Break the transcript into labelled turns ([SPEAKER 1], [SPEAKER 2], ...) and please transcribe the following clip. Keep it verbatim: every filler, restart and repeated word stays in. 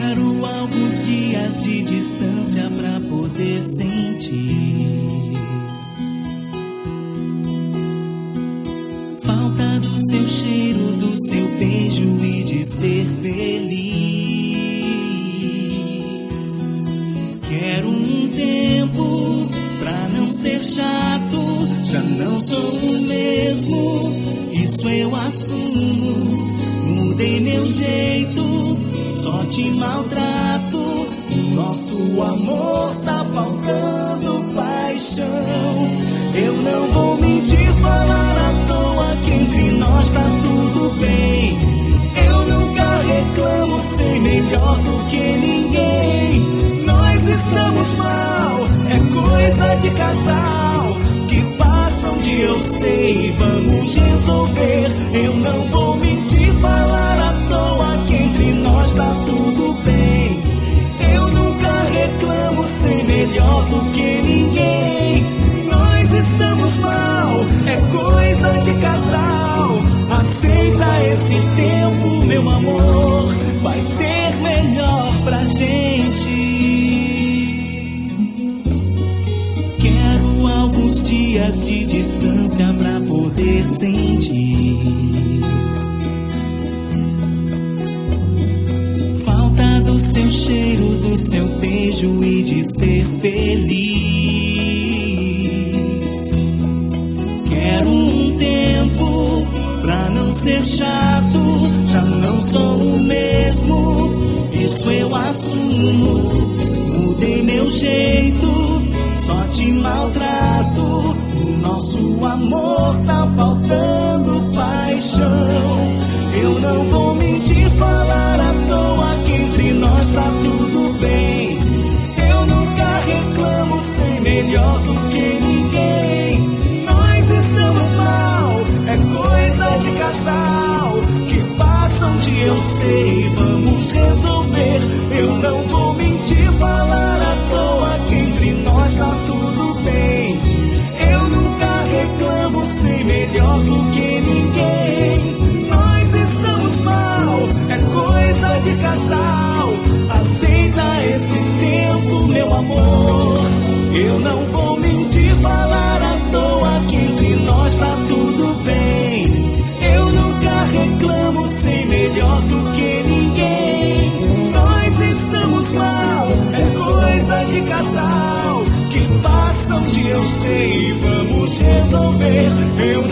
[SPEAKER 1] Quero alguns dias de distância pra poder sentir falta do seu cheiro, do seu beijo e de ser feliz. Quero um tempo pra não ser chato, já não sou o mesmo, isso eu assumo. Mudei meu jeito, só te maltrato. Nosso amor tá faltando paixão. Eu não vou mentir, falar à toa que entre nós tá tudo bem. Eu nunca reclamo, sei melhor do que ninguém. Nós estamos mal, é coisa de casal. Que passa um dia eu sei, vamos resolver. Eu não vou mentir, falar à toa que entre nós tá tudo bem. Eu nunca reclamo, sei melhor do que ninguém. Nós estamos mal, é coisa de casal. Aceita esse tempo, meu amor, vai ser melhor pra gente. Quero alguns dias de distância pra poder sentir falta do seu cheiro, do seu beijo e de ser feliz. Quero um tempo pra não ser chato, já não sou o mesmo, isso eu assumo. Mudei meu jeito, só te maltrato. Nosso amor tá faltando paixão. Eu não vou mentir, falar à toa que entre nós tá tudo bem. Eu nunca reclamo, sei melhor do que ninguém. Nós estamos mal, é coisa de casal. Que passa um dia eu sei, vamos resolver. Eu não vou mentir, falar à toa que entre nós tá tudo bem. Eu nunca reclamo, sei melhor do que ninguém. Nós estamos mal, é coisa de casal. Aceita esse tempo, meu amor. Eu não vou mentir, falar à toa que entre nós tá tudo bem. Eu nunca reclamo, sei melhor do que ninguém. Nós estamos mal, é coisa de casal. Que passa um dia eu sei, vamos resolver. Eu